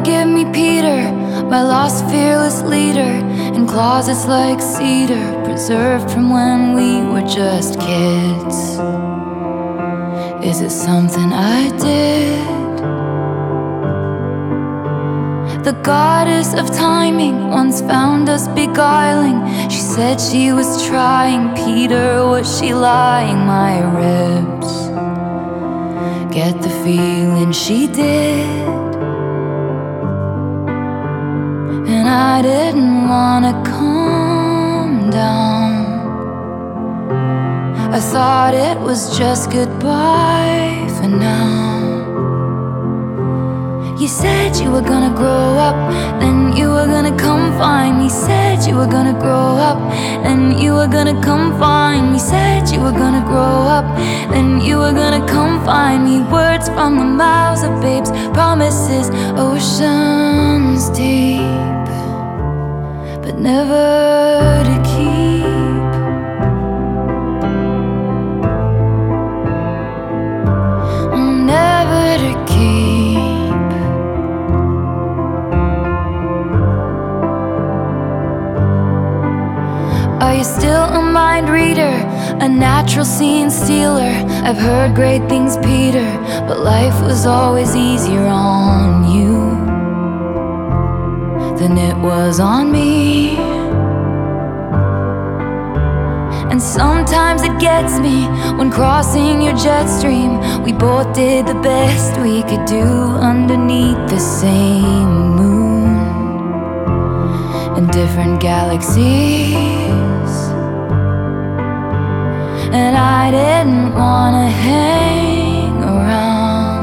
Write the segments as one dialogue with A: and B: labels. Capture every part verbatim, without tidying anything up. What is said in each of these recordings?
A: Forgive me, Peter, my lost fearless leader, in closets like cedar, preserved from when we were just kids. Is it something I did? The goddess of timing once found us beguiling. She said she was trying. Peter, was she lying? My ribs get the feeling she did. And I didn't wanna calm down. I thought it was just goodbye for now. You said you were gonna grow up, then you were gonna come find me. Said you were gonna grow up, then you were gonna come find me. Said you were gonna grow up, then you were gonna come find me. Words from the mouths of babes, promises oceans deep, but never to keep. Never to keep. Are you still a mind reader, a natural scene stealer? I've heard great things, Peter, but life was always easier on you than it was on me. And sometimes it gets me when crossing your jet stream. We both did the best we could do underneath the same moon in different galaxies. And I didn't wanna hang around.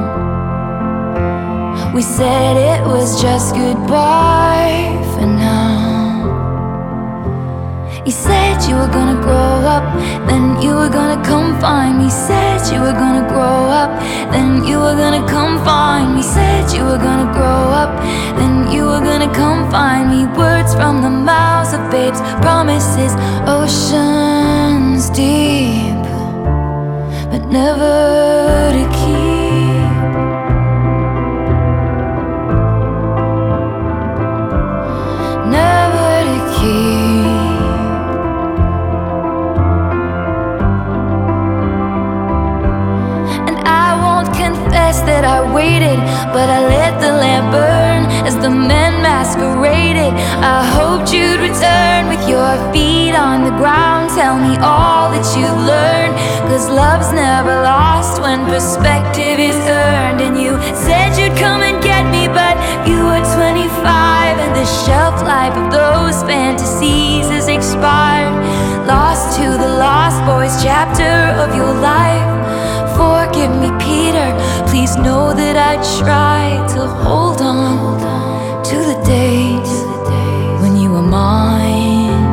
A: We said it was just goodbye for now. You said you were gonna grow up, then you were gonna come find me. Said you were gonna grow up, then you were gonna come find me. Said you were gonna grow up, then you were gonna come find me. Words from the mouths of babes, promises oceans deep, but never to keep. Never to keep. Confess that I waited, but I let the lamp burn as the men masqueraded. I hoped you'd return with your feet on the ground. Tell me all that you've learned, 'cause love's never lost when perspective is earned. And you said you'd come and get me, but you were twenty-five, and the shelf life of those fantasies has expired. Lost to the lost boys chapter of your life. Forgive me, Peter, please know that I tried to hold on to the days when you were mine.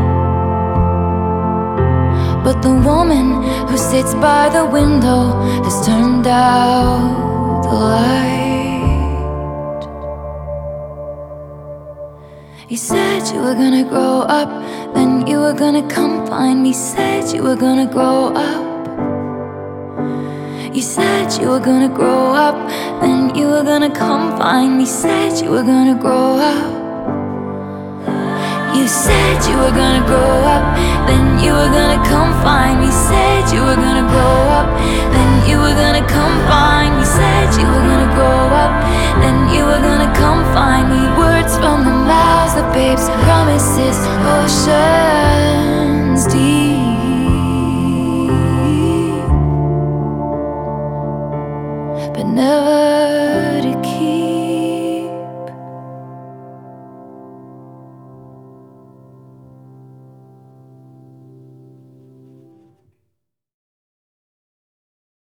A: But the woman who sits by the window has turned out the light. You said you were gonna grow up, then you were gonna come find me. Said you were gonna grow up. You said you were gonna grow up, then you were gonna come find me. Said you were gonna grow up. You said you were gonna grow up, then you were gonna come find me. Said you were gonna grow up, then you were gonna come find me. Said you were gonna grow up, then you were gonna come find me. Words from the mouths of babes, promises, ocean